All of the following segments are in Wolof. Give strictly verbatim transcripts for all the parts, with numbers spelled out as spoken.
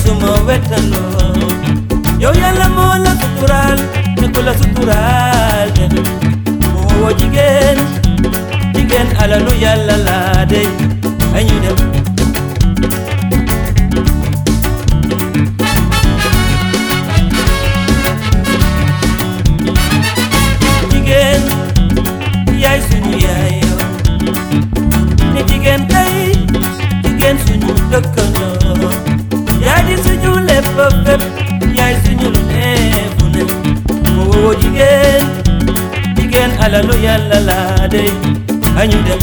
suma wetandoo yow yàlla moo la suturaal ne ko la suturaal de moo woo jigéen jigéen alalu yàlla laa dey añu dem jigéen yaay suñu yaay yow ne jigéen kay jigéen suñu dëkkandoo yaay di suñu lépp fépp yaay suñu neefu ne moo woo jigéen jigéen alalu yàlla laa dey añu dem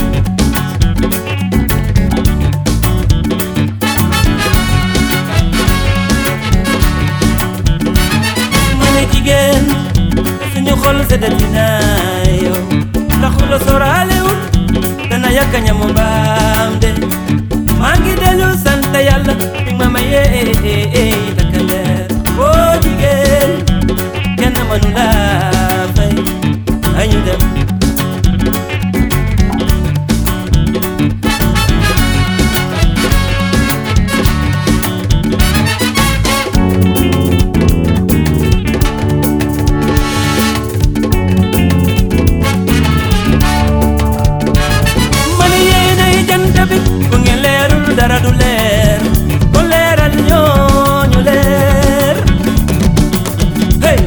ma ne jigéen suñu xol seddati naa yow ndax la soraalewul dana yàkka ñamu baam de maa ngi dellu sant yàlla bi ma mayee takka leer boo jigéen kenn mënu laa fay añu dem dara du leer ko leeral ñooñu leer hey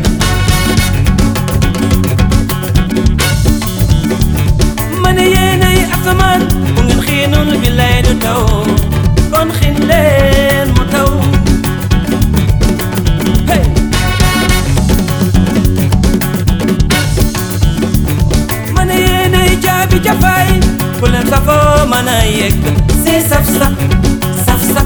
ma ne yéenay asamaan bu ngeen xiinul bi lay du taw kon xiin leen mu taw hey ma ne yéenay caabi jafaay bu leen safoo mën a yegg si saf saf saf saf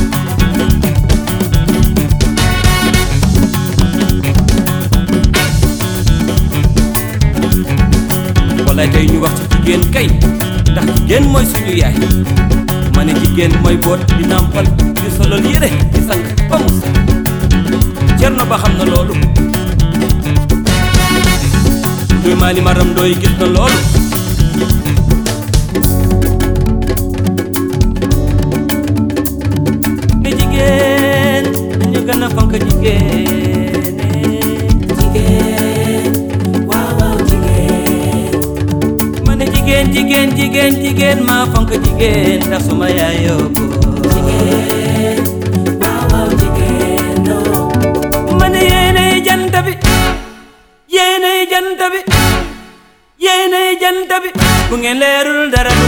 walaay tey ñu wax ci jigéen kay ndax jigéen mooy suñu yaay ma ne jigéen mooy boot di nàmpal di solol yére di sang ba mu sax Cerno Ba xam na loolu duy maali maram dooy gis na loolu gana fonk jigéen jigéen waaw waaw jigéen ma ne jigéen jigéen jigéen jigéen maa fonk jigéen ndax suma yaay yóbbu jigéen waaw waaw jigéen no ma ne yéenay jant bi yéenay jant bi yéenay jant bi bu ngeen leerul dara